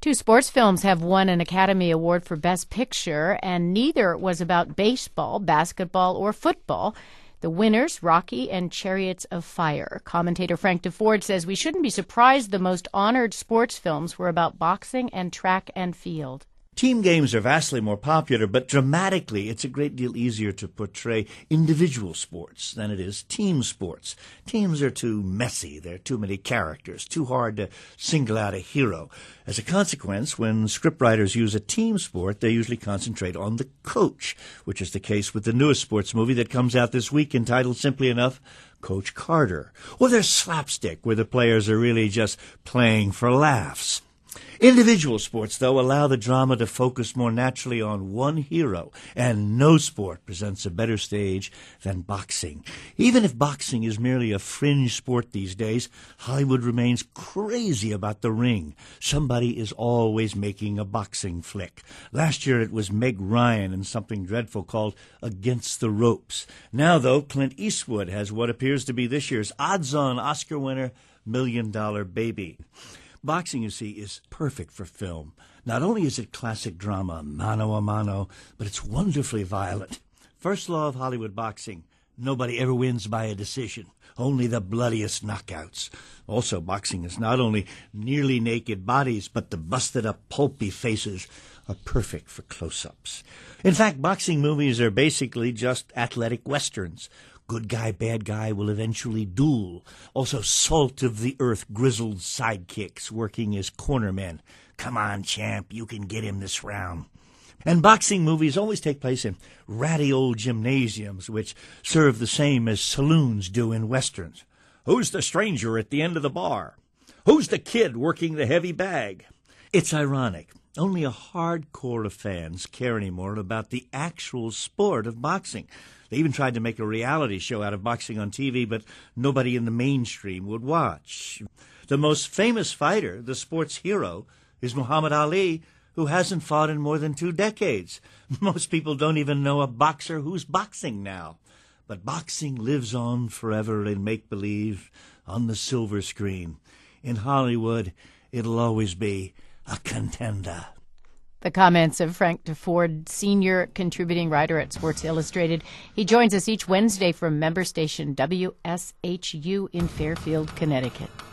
Two sports films have won an Academy Award for Best Picture, and neither was about baseball, basketball, or football. The winners, Rocky and Chariots of Fire. Commentator Frank Deford says we shouldn't be surprised the most honored sports films were about boxing and track and field. Team games are vastly more popular, but dramatically it's a great deal easier to portray individual sports than it is team sports. Teams are too messy, there are too many characters, too hard to single out a hero. As a consequence, when scriptwriters use a team sport, they usually concentrate on the coach, which is the case with the newest sports movie that comes out this week entitled simply enough, Coach Carter. Or there's slapstick, where the players are really just playing for laughs. Individual sports, though, allow the drama to focus more naturally on one hero, and no sport presents a better stage than boxing. Even if boxing is merely a fringe sport these days, Hollywood remains crazy about the ring. Somebody is always making a boxing flick. Last year it was Meg Ryan in something dreadful called Against the Ropes. Now, though, Clint Eastwood has what appears to be this year's odds-on Oscar winner, $1 Million Baby. Boxing, you see, is perfect for film. Not only is it classic drama, mano a mano, but it's wonderfully violent. First law of Hollywood boxing, nobody ever wins by a decision, only the bloodiest knockouts. Also, boxing is not only nearly naked bodies, but the busted-up, pulpy faces are perfect for close-ups. In fact, boxing movies are basically just athletic westerns. Good guy, bad guy will eventually duel. Also, salt-of-the-earth grizzled sidekicks working as cornermen. Come on, champ, you can get him this round. And boxing movies always take place in ratty old gymnasiums, which serve the same as saloons do in westerns. Who's the stranger at the end of the bar? Who's the kid working the heavy bag? It's ironic. Only a hardcore of fans care anymore about the actual sport of boxing. They even tried to make a reality show out of boxing on TV, but nobody in the mainstream would watch. The most famous fighter, the sports hero, is Muhammad Ali, who hasn't fought in more than 2 decades. Most people don't even know a boxer who's boxing now. But boxing lives on forever in make-believe on the silver screen. In Hollywood, it'll always be a contender. The comments of Frank Deford, senior contributing writer at Sports Illustrated. He joins us each Wednesday from member station WSHU in Fairfield, Connecticut.